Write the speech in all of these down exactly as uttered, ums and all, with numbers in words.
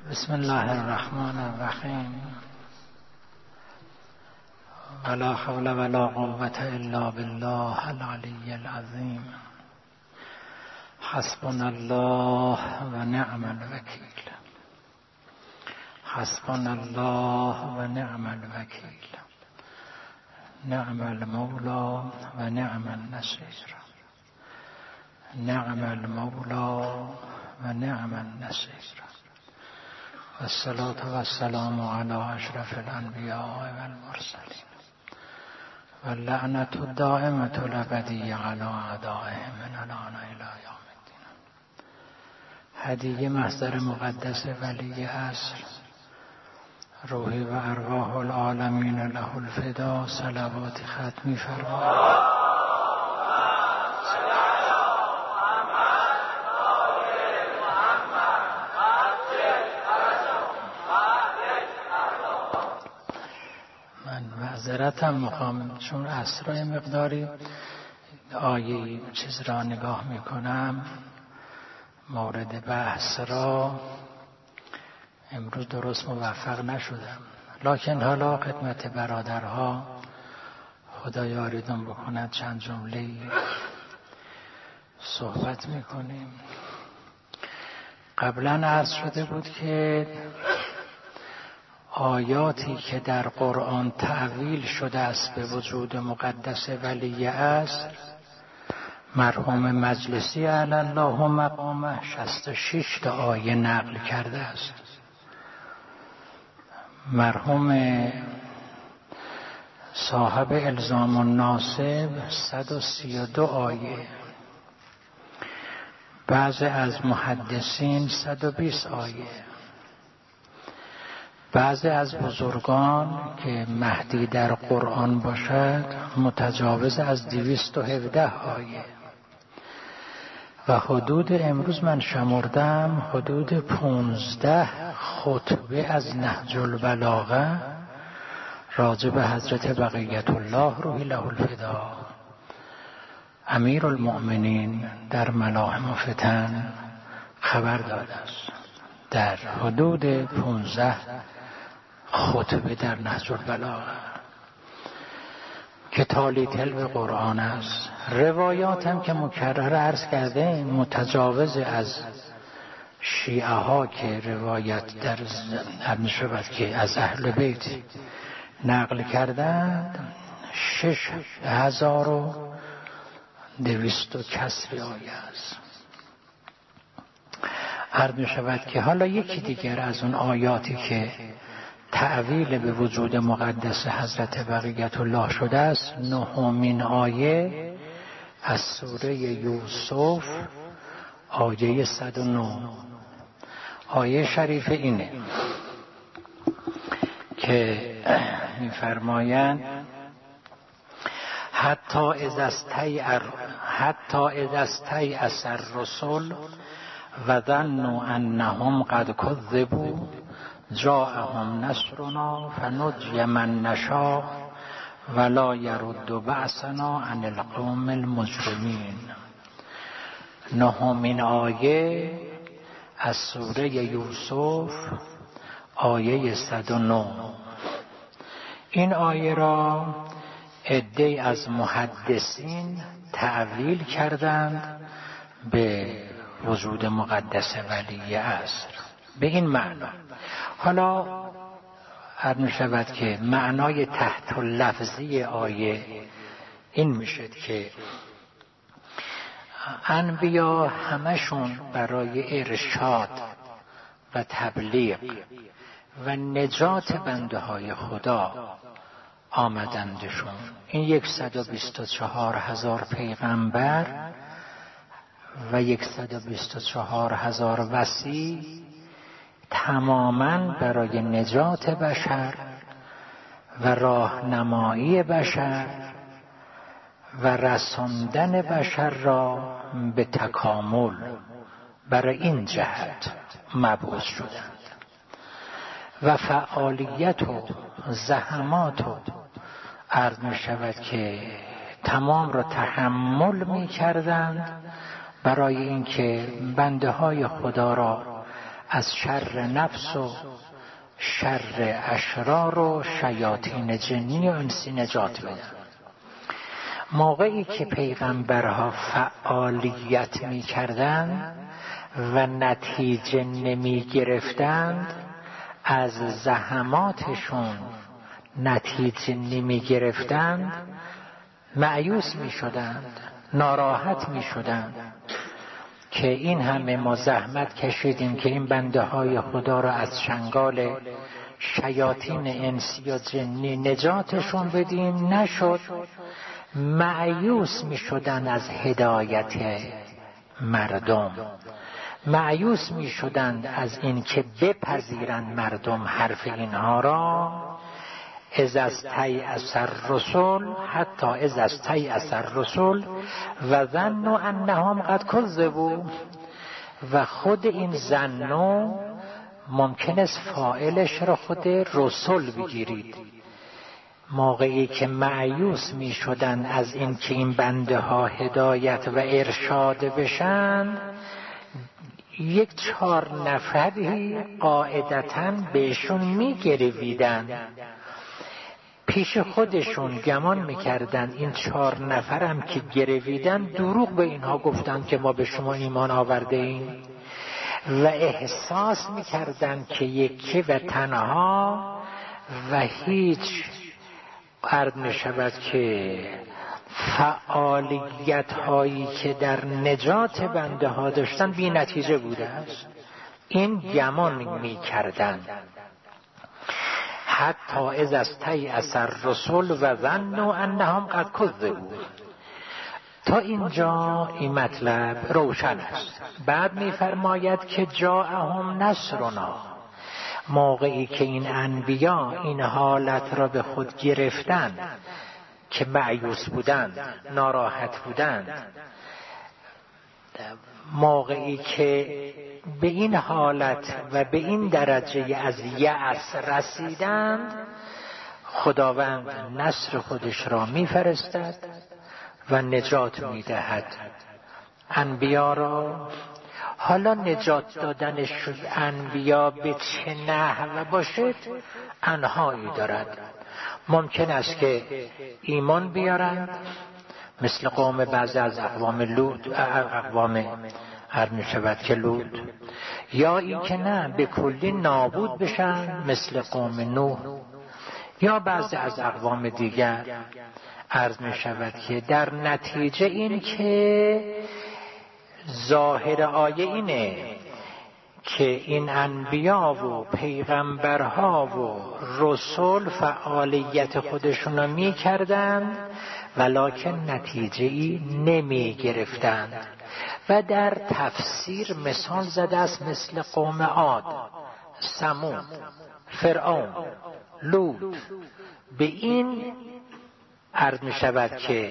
بسم الله الرحمن الرحیم. ولا حول ولا قوة الا بالله العلی العظیم. حسبنا الله و نعم الوکیل. حسبنا الله و نعم الوکیل. نعم المولا و نعم النصیر. نعم المولا و نعم النصیر. والصلاة والسلام على اشرف الانبیاء والمرسلین واللعنة الدائمة الابدیة على اعدائهم من الان الى یوم الدین. هدیه محضر مقدس ولی عصر، روحی و ارواح العالمین له الفدا، صلوات ختمی فرمایید. معذرتم میخوام چون عصرای مقداری آیه چیز را نگاه میکنم، مورد بحث را امروز درست موفق نشدم، لکن حالا خدمت برادرها خدا یاریدون بکند چند جمله صحبت میکنیم. قبلا عرض شده بود که آیاتی که در قرآن تأویل شده است به وجود مقدس ولی عصر، مرحوم مجلسی علی الله مقامه شصت و شش تا آیه نقل کرده است. مرحوم صاحب الزام الناسب صد و سی و دو آیه، بعضی از محدثین صد و بیست آیه، بعضی از بزرگان که مهدی در قرآن باشد متجاوز از دویست و هفده آیه و حدود امروز من شمردم حدود پونزده خطبه از نهج البلاغه راجع به حضرت بقیت الله روحی له الفدا امیر المؤمنین در ملاحم و فتن خبر داده است. در حدود پونزده خطبه در نهج البلاغه که تالی تل قرآن است. روایات هم که مکرر عرض کرده متجاوز از شیعه ها که روایت در ابن شبد که از اهل بیت نقل کردند شش هزار و دویست و کسری آیه است. عرض می شود که حالا یکی دیگر از اون آیاتی که تأویل به وجود مقدس حضرت بقیت الله شده است، نهمین آیه از سوره یوسف آیه صد و نه. آیه شریف اینه که می‌فرمایند حتی اذا استیأ حتی اذا استیأس الرسل و ظنوا انهم قد کذبوا جاءهم نصرنا فنجی من نشاء ولا یرد بأسنا عن القوم المجرمین. نهمین آیه از سوره یوسف آیه صد و نه. این آیه را عده‌ای از محدثین تأویل کردند به وجود مقدس ولی عصر به این معنا. حالا عرض می شود که معنای تحت لفظی آیه این میشد که انبیا همشون برای ارشاد و تبلیغ و نجات بنده های خدا آمدندشون. این صد و بیست و چهار هزار پیغمبر و صد و بیست و چهار هزار وصی تماماً برای نجات بشر و راهنمایی بشر و رساندن بشر را به تکامل برای این جهت مبعوث شدند و فعالیت و زحمات و عرض می شود که تمام را تحمل می کردند برای اینکه بنده های خدا را از شر نفس و شر اشرار و شیاطین جنی و انسی نجات بدن. موقعی که پیغمبرها فعالیت می کردن و نتیجه نمی گرفتند، از زحماتشون نتیجه نمی گرفتند، مایوس می شدند، ناراحت می شدند که این همه ما زحمت کشیدیم که این بنده های خدا را از چنگال شیاطین انسی و جنی نجاتشون بدیم، نشد. مایوس می شدن از هدایت مردم، مایوس می شدند از این که بپذیرند مردم حرف اینها را. اذ استیأس الرسل، حتی اذ استیأس الرسل و ظنوا انهم قد کذبوا. و خود این ظنوا ممکن است فاعلش را خود رسول بگیرید. موقعی که مایوس می شدن از این که این بنده ها هدایت و ارشاد بشن، یک چهار نفری قاعدتاً بهشون می گرویدن، پیش خودشون گمان میکردن این چهار نفرم که گرویدن دروغ به اینها گفتن که ما به شما ایمان آورده ایم، و احساس میکردن که یکی و تنها و هیچ عرض میشود که فعالیت هایی که در نجات بنده ها داشتن بی نتیجه بوده است. این گمان میکردن. حتی اذ استیأس الرسل و ظنوا انهم قد کذبوا. تا اینجا این مطلب روشن است. بعد می‌فرماید که جاءهم نصرنا، موقعی که این انبیا این حالت را به خود گرفتند که مایوس بودند، ناراحت بودند، موقعی که به این حالت و به این درجه از یأس رسیدند، خداوند نصر خودش را میفرستد و نجات میدهد انبیا را. حالا نجات دادنش انبیا به چه نحو باشد انهایی دارد. ممکن است که ایمان بیارند مثل قوم بعضی از اقوام لوط، اقوام هر می شود که لوط، یا این که نه به کلی نابود بشن مثل قوم نوح، یا بعضی از اقوام دیگر. عرض می شود که در نتیجه این که ظاهر آیه اینه که این انبیا و پیغمبرها و رسول فعالیت خودشون رو می کردن ولکن نتیجه ای نمی گرفتند. و در تفسیر مثال زده است مثل قوم عاد، ثمود، فرعون، لوط. به این عرض می شود که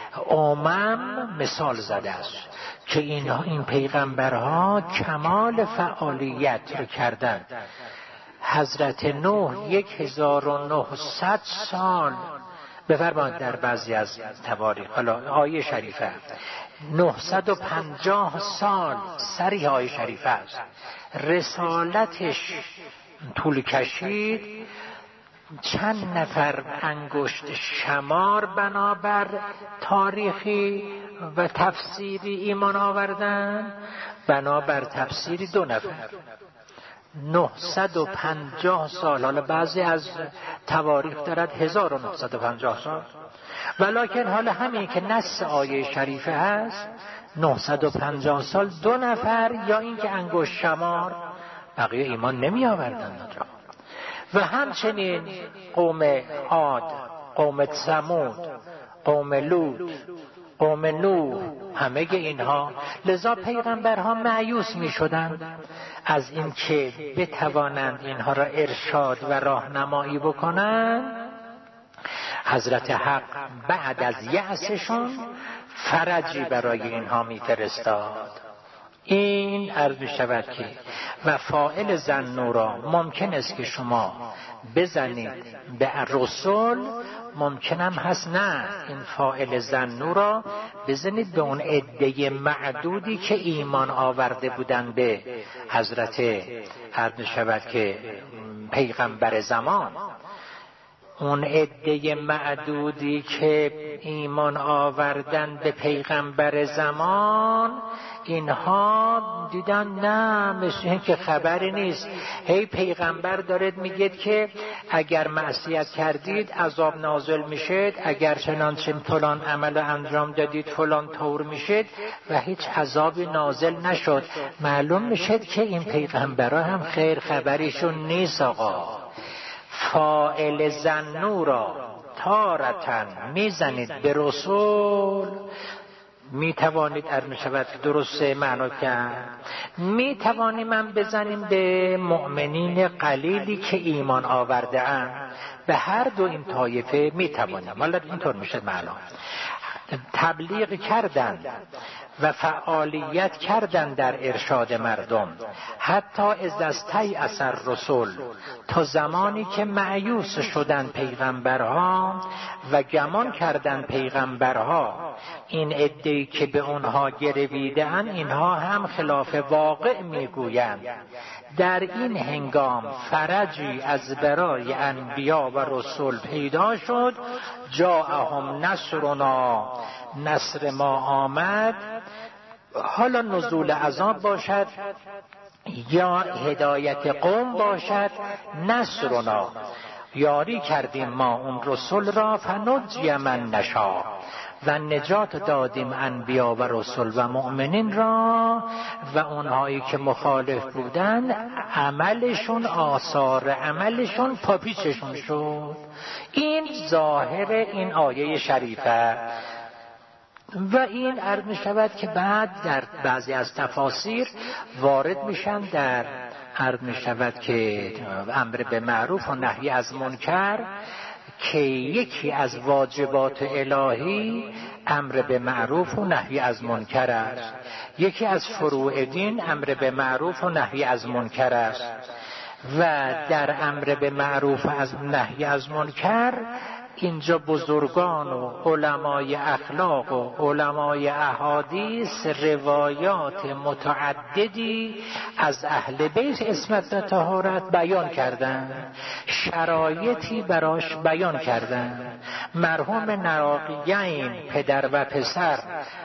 امم مثال زده است که اینها این پیغمبرها کمال فعالیت رو کردند. حضرت نوح یک هزار و نهصد سال بفرمایید در بعضی از تواریخ، حالا آیه شریفه نهصد و پنجاه سال صریح آیه شریفه است، رسالتش طول کشید. چند نفر انگشت شمار بنابر تاریخی و تفسیری ایمان آوردن، بنابر تفسیری دو نفر. نهصد و پنجاه سال، حالا بعضی از تواریخ دارد هزار و نهصد و پنجاه سال، ولکن حالا همین که نص آیه شریفه هست نهصد و پنجاه سال دو نفر، یا این که انگشت شمار، بقیه ایمان نمی آوردن. و همچنین قوم عاد، قوم ثمود، قوم لوط، قوم نوح، همه اینها. لذا پیغمبرها مایوس می شدند از این که بتوانند اینها را ارشاد و راهنمایی بکنند. حضرت حق بعد از یأسشون فرجی برای اینها می فرستاد. این عرض می شود که و فاعل ذنورا ممکن است که شما بزنید به رسول، ممکنم هست نه این فاعل ذنورا بزنید به اون عده معدودی که ایمان آورده بودن به حضرت عرض می شود که پیغمبر زمان. اون عده معدودی که ایمان آوردن به پیغمبر زمان، اینها دیدن نه مثل این که خبری نیست، هی پیغمبر دارد میگید که اگر معصیت کردید عذاب نازل میشد، اگر چنانچه فلان عمل انجام دادید فلان طور میشد و هیچ عذابی نازل نشد. معلوم میشد که این پیغمبرها هم خیر خبریشون نیست. آقا فاعل ذنورا تارتن میزنید به رسول، می توانید ارز می شود که درسته معنا کرد، می توانیم هم بزنیم به مؤمنین قلیلی که ایمان آورده اند. به هر دو این طایفه می توانیم. حالا اینطور میشه معنا تبلیغ کردن و فعالیت کردن در ارشاد مردم، حتی از دستی اثر رسول، تا زمانی که مایوس شدن پیغمبرها و گمان کردن پیغمبرها این عده‌ای که به اونها گرویده‌اند اینها هم خلاف واقع میگویند. در این هنگام فرجی از برای انبیا و رسول پیدا شد، جاءهم نصرنا، نصر ما آمد. حالا نزول عذاب باشد یا هدایت قوم باشد، نصرنا یاری کردیم ما اون رسول را، فنجی من نشا و نجات دادیم انبیا و رسول و مؤمنین را، و اونهایی که مخالف بودن عملشون آثار عملشون پاپیچشون شد. این ظاهر این آیه شریفه. و این عرض می شود که بعد در بعضی از تفاسیر وارد میشن در عرض می شود که امر به معروف و نهی از منکر، که یکی از واجبات الهی امر به معروف و نهی از منکر است. یکی از فروع دین امر به معروف و نهی از منکر است. و در امر به معروف و از نهی از منکر اینجا بزرگان و علمای اخلاق و علمای احادیث روایات متعددی از اهل بیت عصمت و طهارت بیان کردند، شرایطی براش بیان کردند. مرحوم نراقیین پدر و پسر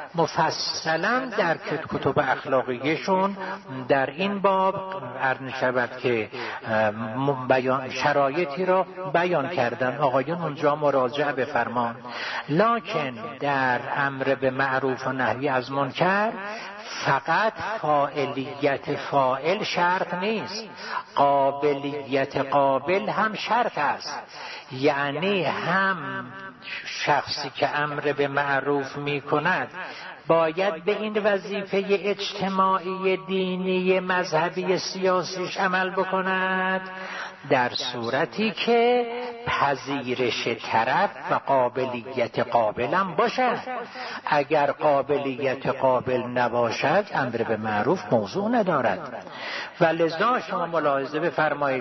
مفصلا در کتب اخلاقیشون در این باب عرض شود که بیان شرایطی را بیان کردن. آقایون اونجا مراجعه بفرمان. لکن در امر به معروف و نهی از منکر فقط فاعلیت فاعل شرط نیست، قابلیت قابل هم شرط است. یعنی هم شخصی که امر به معروف می کند باید به این وظیفه اجتماعی دینی مذهبی سیاسیش عمل بکند، در صورتی که پذیرش طرف و قابلیت قابلم باشد. اگر قابلیت قابل نباشد امر به معروف موضوع ندارد. و لذا شما ملاحظه بفرمایید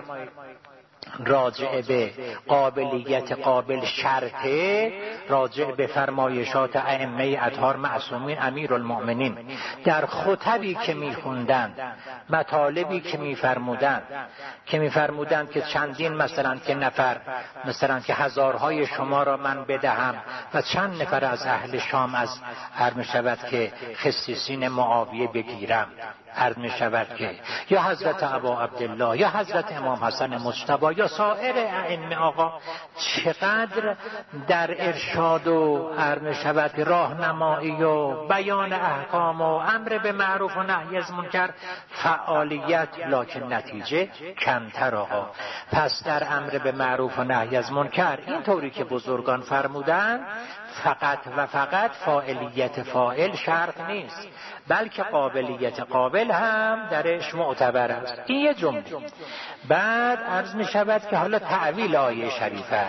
راجع به قابلیت قابل شرطه، راجع به فرمایشات ائمه اطهار معصومین امیرالمؤمنین در خطبی که میخوندند، مطالبی که میفرمودند که میفرمودند که چندین مثلا که نفر مثلا که هزارهای شما را من بدهم و چند نفر از اهل شام از هر میشود که خصیصین معاویه بگیرم، عرض می شود که یا حضرت ابا عبدالله یا حضرت امام حسن مجتبی یا سایر ائمه. آقا چقدر در ارشاد و عرض می شود راهنمایی و بیان احکام و امر به معروف و نهی از منکر فعالیت، لکن نتیجه کمتر. آقا پس در امر به معروف و نهی از منکر این طوری که بزرگان فرمودن فقط و فقط فاعلیت فاعل شرط نیست، بلکه قابلیت قابل هم درش معتبر است. این یه جمله. بعد عرض می شود که حالا تعویل آیه شریفه.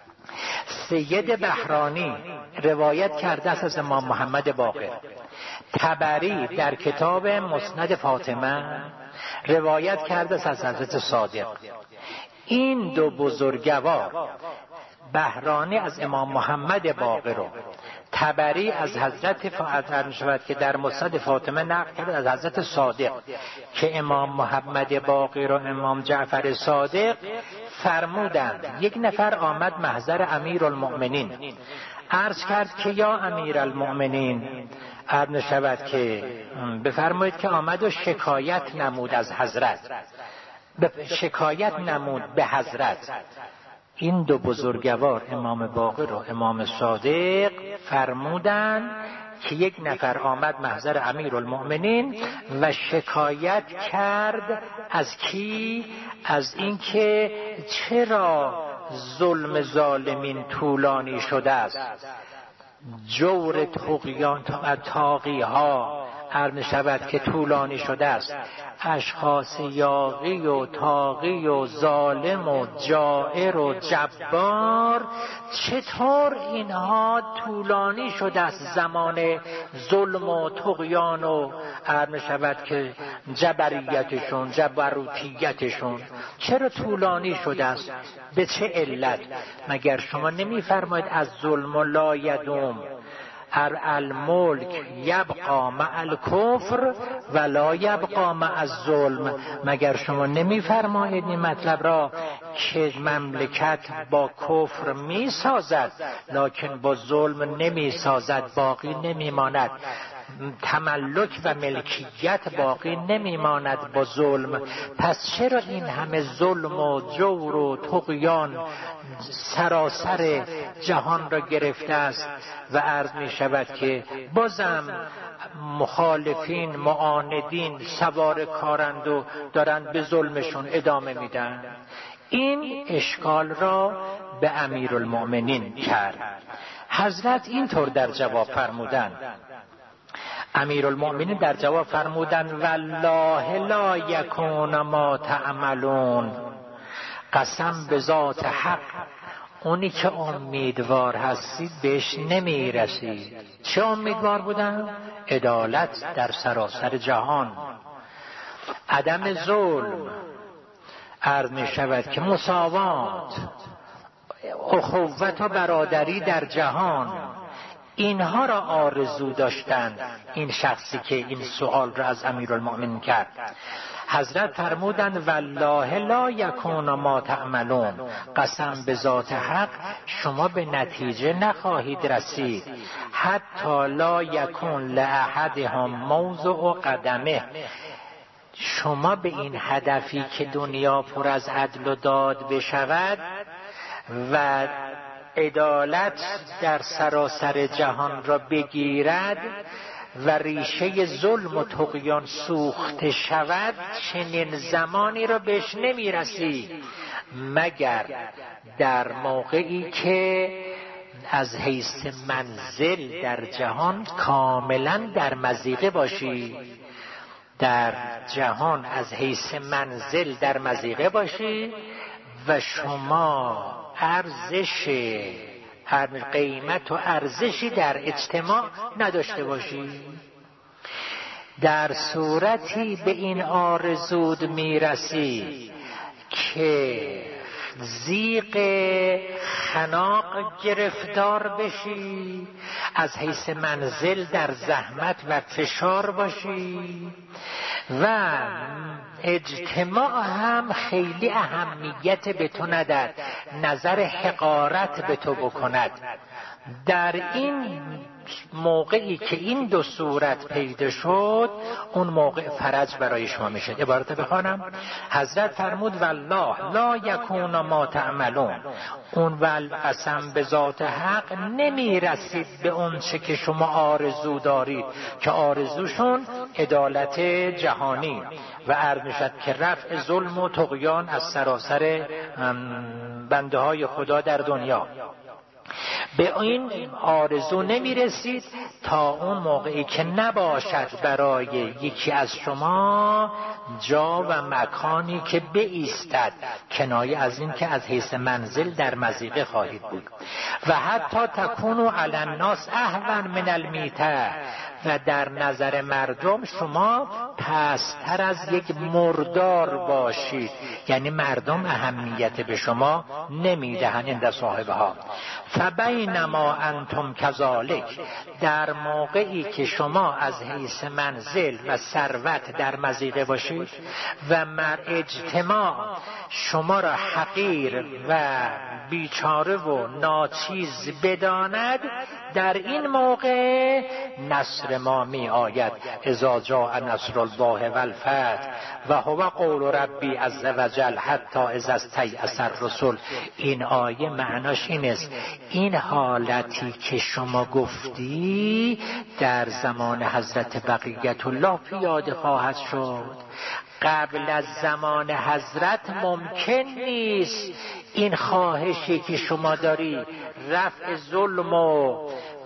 سید بحرانی روایت کرده است از امام محمد باقر، طبری در کتاب مسند فاطمه روایت کرده از حضرت صادق. این دو بزرگوار، بهرانی از امام محمد باقر و طبری از حضرت فاطمه شود که در مسند فاطمه نقل کرده از حضرت صادق که امام محمد باقر و امام جعفر صادق فرمودند یک نفر آمد محضر امیرالمؤمنین، عرض کرد که یا امیرالمؤمنین، عرض شود که بفرمایید که آمد و شکایت نمود از حضرت، شکایت نمود به حضرت. این دو بزرگوار امام باقر و امام صادق فرمودند که یک نفر آمد محضر امیرالمؤمنین و شکایت کرد از کی؟ از اینکه چرا ظلم ظالمین طولانی شده است، جور طغیان طاغی ها عرض شود که طولانی شده است، اشخاص یاغی و طاغی و ظالم و جائر و جبار چطور اینها طولانی شده است، زمان ظلم و طغیان و عرض شود که جبریتشون جبروتیتشون چرا طولانی شده است، به چه علت؟ مگر شما نمیفرمایید از ظلم لا یدوم الملک یبقا مع الکفر ولا یبقا مع الظلم؟ مگر شما نمیفرمایید این مطلب را که مملکت با کفر می سازد لکن با ظلم نمی سازد، باقی نمی ماند، تملک و ملکیت باقی نمیماند با ظلم؟ پس چرا این همه ظلم و جور و طغیان سراسر جهان را گرفته است؟ و عرض می شود که بازم مخالفین معاندین سوار کارند و دارند به ظلمشون ادامه میدن. این اشکال را به امیرالمؤمنین کرد. حضرت اینطور در جواب فرمودند، امیرالمؤمنین در جواب فرمودند والله لا یکون ما تعملون، قسم به ذات حق اونی که امیدوار هستید بهش نمی رسید. چه امیدوار بودن؟ عدالت در سراسر جهان، عدم ظلم، عرض می شود که مساوات، اخوت و برادری در جهان، اینها را آرزو داشتند این شخصی که این سؤال را از امیرالمؤمنین کرد. حضرت فرمودند والله لا یکون ما تعملون، قسم به ذات حق شما به نتیجه نخواهید رسید، حتی لا یکون لاحدهم موضع قدمه، شما به این هدفی که دنیا پر از عدل و داد بشود و عدالت در سراسر جهان را بگیرد و ریشه ظلم و طغیان سوخته شود، چنین زمانی را بهش نمی رسی مگر در موقعی که از حیث منزل در جهان کاملا در مضیقه باشی، در جهان از حیث منزل در مضیقه باشی و شما ارزش قیمت و ارزشی در اجتماع نداشته باشی. در صورتی به این آرزود میرسی که ضیق خناق گرفتار بشی، از حیث منزل در زحمت و فشار باشی و اجتماع هم خیلی اهمیت به تو ندهد، نظر حقارت به تو بکند. در این موقعی که این دو صورت پیدا شد، اون موقع فرج برای شما میشه. عبارت بخوانم، حضرت فرمود والله لا یکون ما تعملون، اون ول قسم به ذات حق نمی رسید به اون چه که شما آرزو دارید، که آرزوشون عدالت جهانی و عرض میشد که رفع ظلم و طغیان از سراسر بنده های خدا در دنیا. به این آرزو نمی رسید تا اون موقعی که نباشد برای یکی از شما جا و مکانی که بایستد، کنایه از این که از حیث منزل در مضیقه خواهید بود. و حتی تکونوا علی الناس اهون من المیته، و در نظر مردم شما پستر از یک مردار باشید، یعنی مردم اهمیت به شما نمیدهند عند صاحبها. فبینما انتم کذالک، در موقعی که شما از حیث منزل و ثروت در مضیقه باشید و مر اجتماع شما را حقیر و بیچاره و ناچیز بداند، در این موقع نصر ما می آید. اذا جاء نصر الله و الفتح و هو قول ربی عز وجل حتی اذا استیأس الرسل. این آیه معناش این است، این حالتی که شما گفتی در زمان حضرت بقیت الله پیاده خواهد شد. قبل از زمان حضرت ممکن نیست این خواهشی که شما داری، رفع ظلم و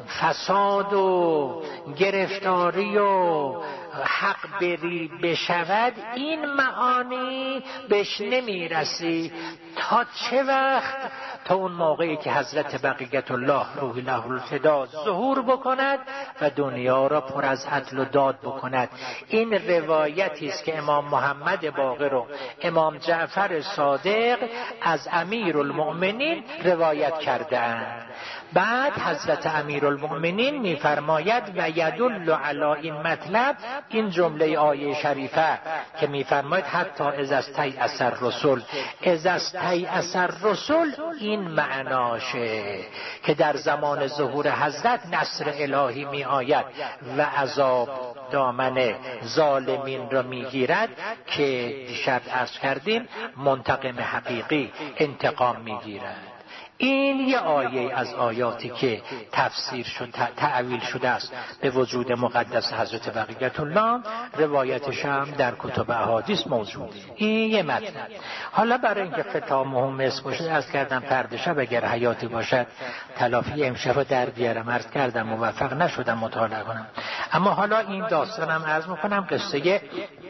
فساد و گرفتاری و حق بری بشود، این معانی بهش نمیرسی. تا چه وقت؟ تا اون موقعی که حضرت بقیت الله روح له الفدا ظهور بکند و دنیا را پر از عدل و داد بکند. این روایتی است که امام محمد باقر و امام جعفر صادق از امیرالمؤمنین روایت کرده اند. بعد حضرت امیرالمؤمنین میفرماید و یدل علی این مطلب، این جمله آیه شریفه که میفرماید حتی اذا استیأس الرسل، اذا استیأس الرسل، این معناشه که در زمان ظهور حضرت نصر الهی می آید و عذاب دامن ظالمین را میگیرد که دیشب عرض کردیم منتقم حقیقی انتقام میگیرد. این یه آیه از آیاتی که تفسیر شد، تعویل شده است به وجود مقدس حضرت بقیت الله، روایتش هم در کتب احادیث موجوده. این یه مطلب. حالا برای اینکه خطاب مهم است باشه، عرض کردم فردا شب اگر حیاتی باشد تلافی امشب در بیارم. عرض کردم موفق نشدم مطالعه کنم، اما حالا این داستانم عرض میکنم. قصه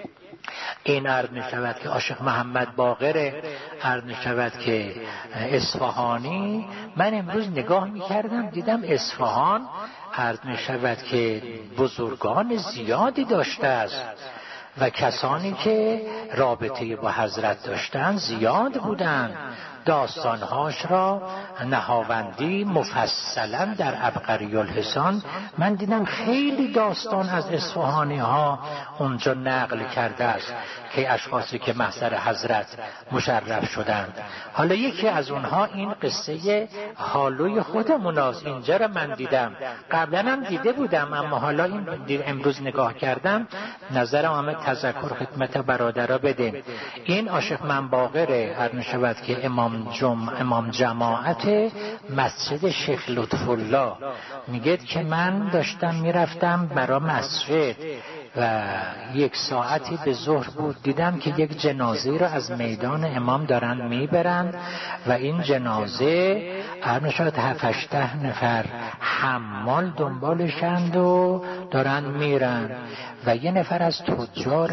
این عرض می شود که عاشق محمد باقر، عرض می شود که اصفهانی. من امروز نگاه می کردم دیدم اصفهان عرض می شود که بزرگان زیادی داشته است و کسانی که رابطه با حضرت داشتن زیاد بودند. داستانهاش را نهاوندی مفصلا در عبقری الحسان من دیدم خیلی داستان از اصفهانی ها اونجا نقل کرده است که اشخاصی که محضر حضرت مشرف شدند. حالا یکی از اونها این قصه حالوی خودمون است. اینجا را من دیدم، قبلا هم دیده بودم، اما حالا این امروز نگاه کردم، نظرم همه تذکر خدمت برادرها بدیم. این عاشق من باقره، هر نشود که امام جم... امام جماعت مسجد شیخ لطف الله میگه که من داشتم میرفتم برای مسجد و یک ساعتی به ظهر بود، دیدم که یک جنازه را از میدان امام دارن میبرن و این جنازه هر شاید هفت هشت نفر حمال دنبالشند و دارن میرن و یه نفر از تجار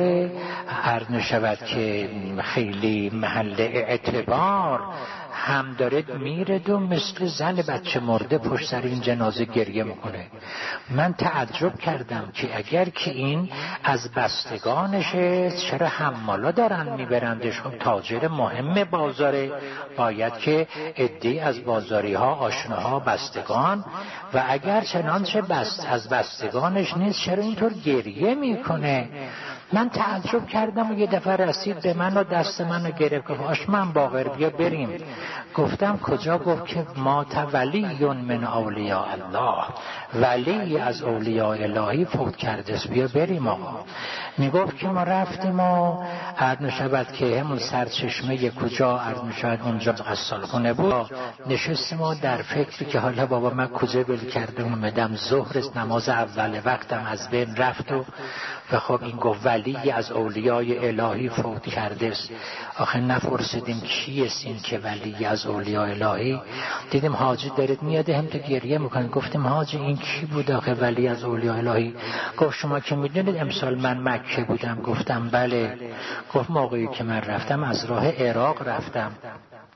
عرض شود که خیلی محل اعتبار هم داره میره و مثل زن بچه مرده پشت سر این جنازه گریه میکنه. من تعجب کردم که اگر که این از بستگانشه چرا حمالا دارن میبرندش؟ خب تاجر مهم بازاره، باید که عده‌ای از بازاری ها آشناها بستگان، و اگر چنانچه بست از بستگانش نیست چرا اینطور گریه میکنه؟ من تعجب کردم و یه دفعه رسید به من و دست منو گرفت، گفت آش من باقر بیا بریم. گفتم کجا؟ گفت که ما تولی من اولیاء الله، ولی از اولیاء الهی فوت کرده، بیا بریم آقا. میگفت که ما رفتیم و عرض میشود که همون سرچشمه کجا عرض میشود اونجا غسالخونه بود، نشستیم و در فکری که حالا بابا من کجا بل کردم اومدم ظهر نماز اول وقتم از بین رفت و و خب این گفت ولی از اولیای الهی فوت کرده است. آخه نپرسیدیم کیست این که ولی از اولیای الهی؟ دیدیم حاجی دارید میاد هم تو گریه میکنه. گفتیم حاجی این کی بود آخه ولی از اولیای الهی؟ گفت شما که میدونید امسال من مکه بودم. گفتم بله. گفت موقعی که من رفتم از راه عراق رفتم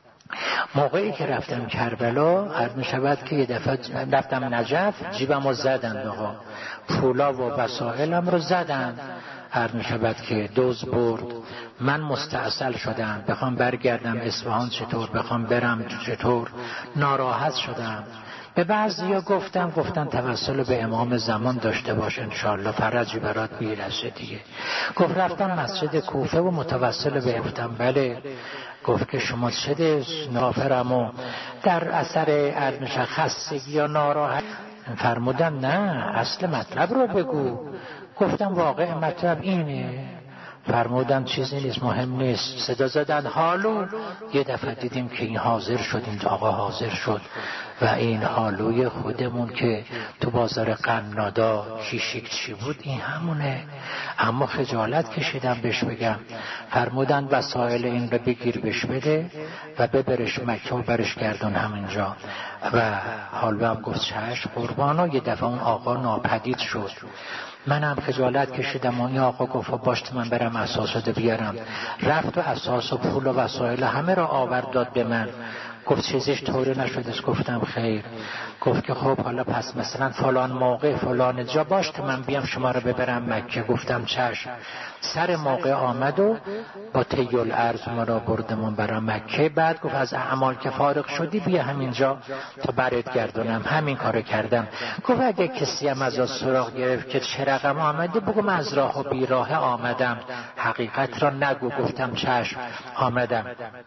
موقعی که رفتم کربلا عرض می شود که یه دفعه رفتم نجف، جیبم رو زدن آقا، پولا و وسایلم رو زدن، عرض می شود که دوز برد. من مستعصل شدم، بخوام برگردم اصفهان چطور، بخوام برم چطور، ناراحت شدم. به بعضیا گفتم گفتن توسل به امام زمان داشته باش انشالله فرجی برات میرسه دیگه. گفت رفتم مسجد کوفه و متوسل به گفتم بله. گفت که شما چه نافرم و در اثر ارمش خستگی یا ناراحت؟ فرمودم نه اصل مطلب رو بگو. گفتم واقع مطلب اینه. فرمودن چیزی نیست، مهم نیست. صدا زدن حالو. یه دفعه دیدیم که این حاضر شد، این آقا حاضر شد و این حالوی خودمون که تو بازار قنادا کیشیک چی بود این همونه. اما خجالت کشیدم بهش بگم. فرمودن وسایل این رو بگیر بهش بده و ببرش مکه و برش گردون همینجا. و حالو هم گفت چشم قربانا. یه دفعه اون آقا ناپدید شد. منم خجالت کشیدم و این آقا گفت باشه من برم اساسات بیارم. رفت و اساس و پول و وسایل همه را آورد داد به من. گفت چیزیش طوری نشده. گفتم خیر. گفت که خب حالا پس مثلا فلان موقع فلان جا باش که من بیام شما رو ببرم مکه. گفتم چشم. سر موقع آمد و با طیل ارز ما را بردمون برای مکه. بعد گفت از اعمال که فارغ شدی بیا همینجا تا برات گردونم. همین کارو کردم. گفت اگه کسی هم از سراغ گرفت که چه رقم آمده بگو من از راه و بیراه آمدم، حقیقت را نگو. گفتم چشم آمدم.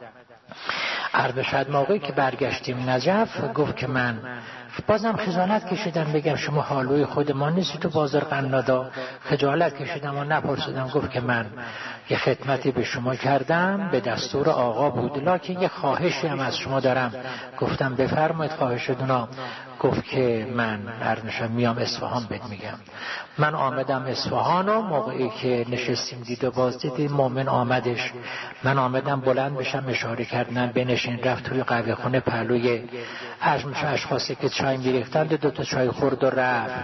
اردشد موقعی که برگشتیم نجف گفت که من بازم خجالت کشیدم بگم شما حالوی خود ما نیستی تو بازار قنادا. خجالت کشیدم و نپرسیدم. گفت که من یه خدمتی به شما کردم به دستور آقا بود، لکن یه خواهشی هم از شما دارم. گفتم بفرمایید خواهشتون. گفت که من هر میام اصفهان بهت میگم. من آمدم اصفهان و موقعی که نشستیم دید و باز دیدیم مومن آمدش. من آمدم بلند بشم اشاره کردن بنشین. رفت توی قهوه خونه پهلوی اشخاصی که چای میریختند دو تا چای خورد و رفت.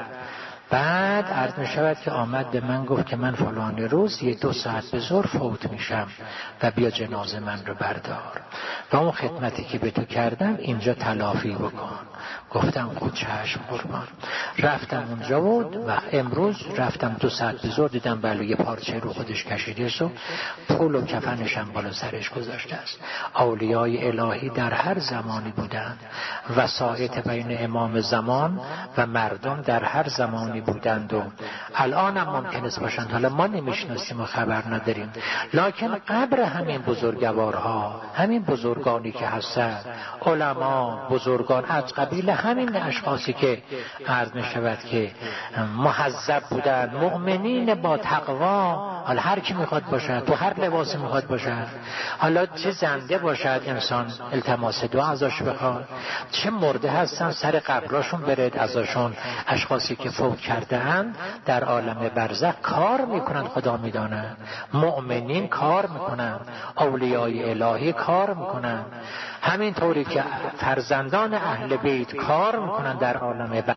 بعد عرض می شود که آمد به من گفت که من فلان روز یه دو ساعت به ظهر فوت میشم و بیا جنازه من رو بردار و اون خدمتی که به تو کردم اینجا تلافی بکن. گفتم خود چشم قربان. رفتم اونجا بود و امروز رفتم دو ساعت به ظهر دیدم بله یه پارچه رو خودش کشیده است و پول و کفنشم بالا سرش گذاشته است. اولیای الهی در هر زمانی بودند. وسایط بین امام زمان و مردم در هر زمانی بودند و الان هم ممکن است باشند. حالا ما نمیشناسیم و خبر نداریم، لکن قبر همین بزرگوارها، همین بزرگانی که هستند، علما، بزرگان از قبیل همین اشخاصی که عرض می شود که محذب بودند، مؤمنین با تقوا. حالا هر کی میخواد باشد، تو هر لباسی میخواد باشد، حالا چه زنده باشد انسان التماس دعا ازش بخواد، چه مرده هستن سر قبراشون برید ازشون. اشخاصی که فوت کرده اند در عالم برزخ کار میکنن، خدا میداند. مؤمنین کار میکنن، اولیای الهی کار میکنن، همینطوری که فرزندان اهل بیت کار میکنن در عالم برزخ.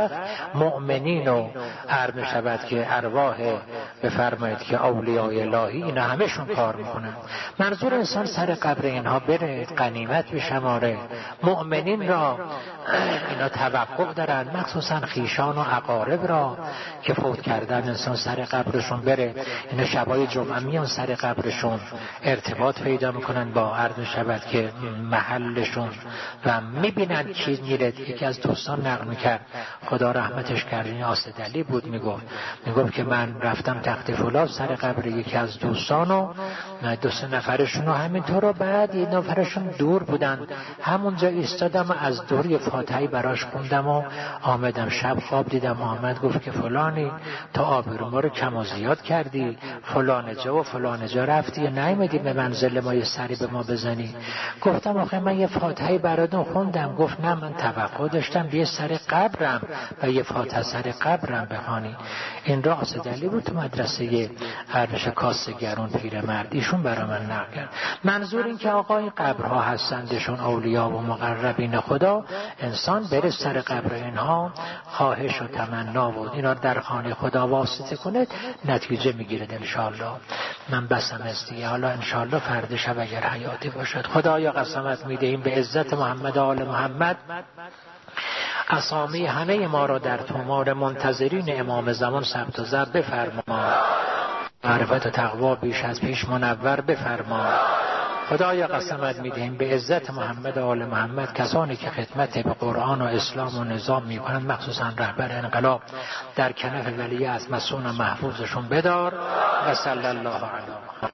مؤمنین و عرض می شود که ارواح بفرمایید که اولیای الهی اینا همشون کار میکنن. منظور انسان سر قبر اینها بره غنیمت بشماره. مؤمنین را اینا توقع دارن، مخصوصا خیشان و اقارب را که فوت کردن انسان سر قبرشون بره. اینا شبای جمعه میان سر قبرشون ارتباط پیدا میکنن با عرض می شود که محلشون و میبینن چیز میره. یکی از دوستان نقل میکرد، خدا رحمتش کرد، این آسدلی بود، میگفت میگفت که من رفتم تخت فولاد سر قبر یکی از دوستان و دو سه نفرشون و همینطور، و بعد یه نفرشون دور بودن، همونجا ایستادم و از دور یه فاتحه‌ای براش خوندم و آمدم. شب خواب دیدم آمد گفت که فلانی تا آبرو ما رو کم و زیاد کردی، فلان جا و فلان جا رفتی، نیومدی به منزل ما یه سری به ما بزنی. گفتم آخه من یه فاتحه‌ای براتون خوندم. گفت نه من توقع داشتم یه سر قبرم و یه فاتحه سر قبرم بخوانی. این راس دلی بود تو مدرسه اربش کاسگرون پیرمرد، ایشون برای من نقل کرد. منظور این که آقا این قبرها هستندشون اولیاء و مقربین خدا، انسان بره سر قبر اینها خواهش و تمنا بود اینا در خانه خدا واسطه کنه، نتیجه میگیره انشالله. من بسم است دیگه، حالا انشالله فرد شب اگر حیاتی باشد. خدایا قسمت میدهیم به عزت محمد آل محمد اسامی همه ما را در تومار منتظرین امام زمان ثبت و ضبط بفرما، معرفت و تقوا بیش از پیش منور بفرما. خدایا قسمت میدهیم به عزت محمد آل محمد کسانی که خدمت به قرآن و اسلام و نظام میکنند، مخصوصا رهبر انقلاب، در کنف ولی از مسون و محفوظشون بدار. و صلی الله علیه